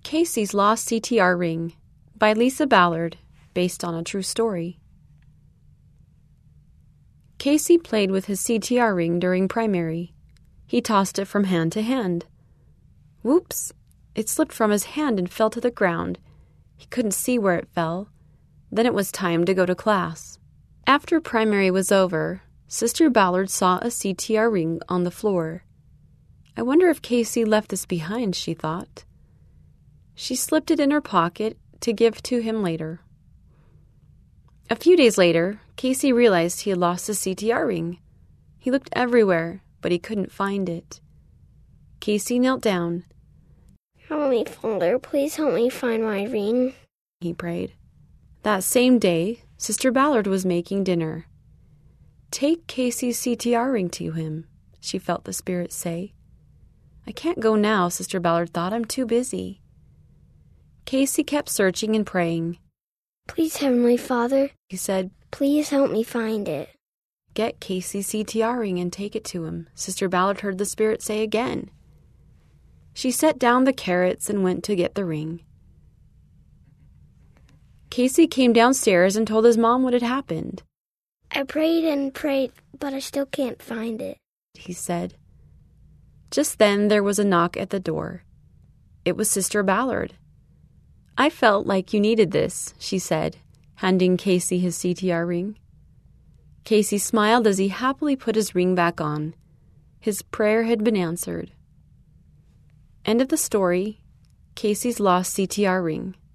Casey's Lost CTR Ring by Lisa Ballard, based on a true story. Casey played with his CTR ring during primary. He tossed it from hand to hand. Whoops! It slipped from his hand and fell to the ground. He couldn't see where it fell. Then it was time to go to class. After primary was over, Sister Ballard saw a CTR ring on the floor. I wonder if Casey left this behind, she thought. She slipped it in her pocket to give to him later. A few days later, Casey realized he had lost his CTR ring. He looked everywhere, but he couldn't find it. Casey knelt down. Heavenly Father, please help me find my ring, he prayed. That same day, Sister Ballard was making dinner. Take Casey's CTR ring to him, she felt the Spirit say. I can't go now, Sister Ballard thought. I'm too busy. Casey kept searching and praying. Please, Heavenly Father, he said, please help me find it. Get Casey's CTR ring and take it to him, Sister Ballard heard the Spirit say again. She set down the carrots and went to get the ring. Casey came downstairs and told his mom what had happened. I prayed and prayed, but I still can't find it, he said. Just then there was a knock at the door. It was Sister Ballard. I felt like you needed this, she said, handing Casey his CTR ring. Casey smiled as he happily put his ring back on. His prayer had been answered. End of the story. Casey's Lost CTR Ring.